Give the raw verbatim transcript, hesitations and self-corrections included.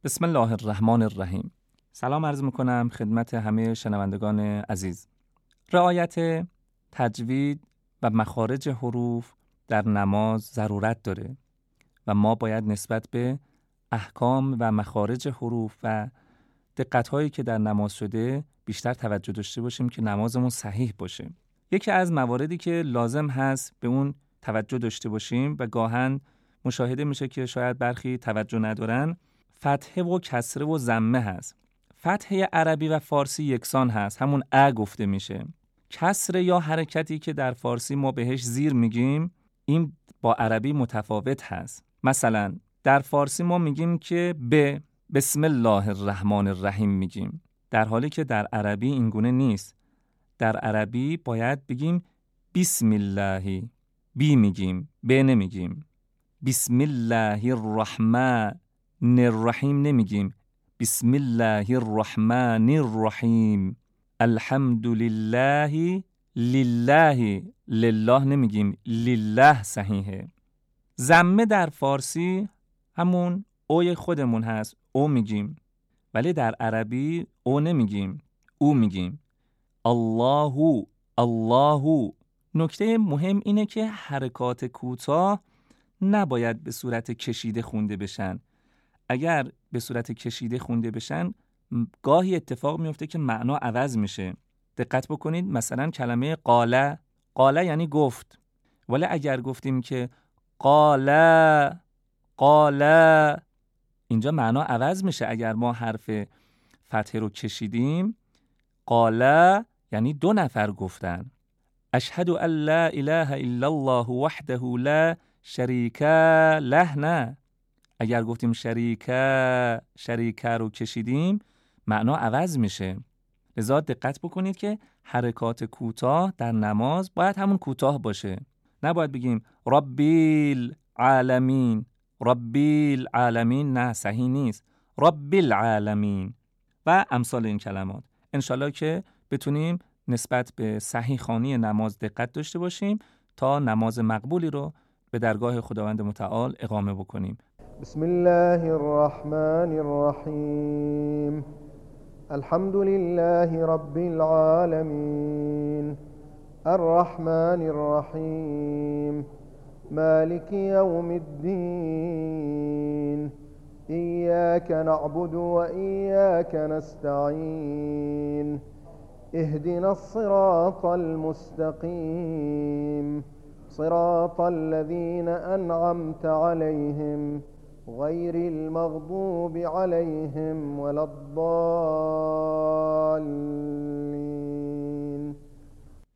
بسم الله الرحمن الرحیم. سلام عرض میکنم خدمت همه شنوندگان عزیز. رعایت تجوید و مخارج حروف در نماز ضرورت داره و ما باید نسبت به احکام و مخارج حروف و دقت‌هایی که در نماز شده بیشتر توجه داشته باشیم که نمازمون صحیح باشه. یکی از مواردی که لازم هست به اون توجه داشته باشیم و گاهن مشاهده میشه که شاید برخی توجه ندارن، فتحه و کسره و ضمه هست. فتحه عربی و فارسی یکسان هست، همون ا گفته میشه. کسره یا حرکتی که در فارسی ما بهش زیر میگیم، این با عربی متفاوت هست. مثلا در فارسی ما میگیم که به بسم الله الرحمن الرحیم میگیم، در حالی که در عربی این گونه نیست. در عربی باید بگیم بسم الله، بی میگیم، به نمیگیم. بسم الله الرحمن الرحیم نمیگیم، بسم الله الرحمن الرحیم. الحمد لله، لله لله نمیگیم، لله صحیحه. ضمه در فارسی همون اوی خودمون هست، او میگیم، ولی در عربی او نمیگیم، او میگیم. الله الله. نکته مهم اینه که حرکات کوتاه نباید به صورت کشیده خونده بشن. اگر به صورت کشیده خونده بشن گاهی اتفاق میفته که معنا عوض میشه. دقت بکنید، مثلا کلمه قاله، قاله یعنی گفت، ولی اگر گفتیم که قاله قاله، اینجا معنا عوض میشه. اگر ما حرف فتحه رو کشیدیم، قاله یعنی دو نفر گفتن. اشهد ان لا اله الا الله وحده لا شریک له نه. اگر گفتیم شریکه شریکه رو کشیدیم معنا عوض میشه. لذا دقت بکنید که حرکات کوتاه در نماز باید همون کوتاه باشه. نباید بگیم ربی العالمین، ربی العالمین، نه صحیح نیست، ربی العالمین و امثال این کلمات. انشالله که بتونیم نسبت به صحیح خوانی نماز دقت داشته باشیم تا نماز مقبولی رو به درگاه خداوند متعال اقامه بکنیم. بسم الله الرحمن الرحیم. الحمد لله رب العالمين الرحمن الرحیم مالك يوم الدين إياك نعبد وإياك نستعين اهدنا الصراط المستقيم صراط الذين أنعمت عليهم غير المغضوب عليهم ولا الضالين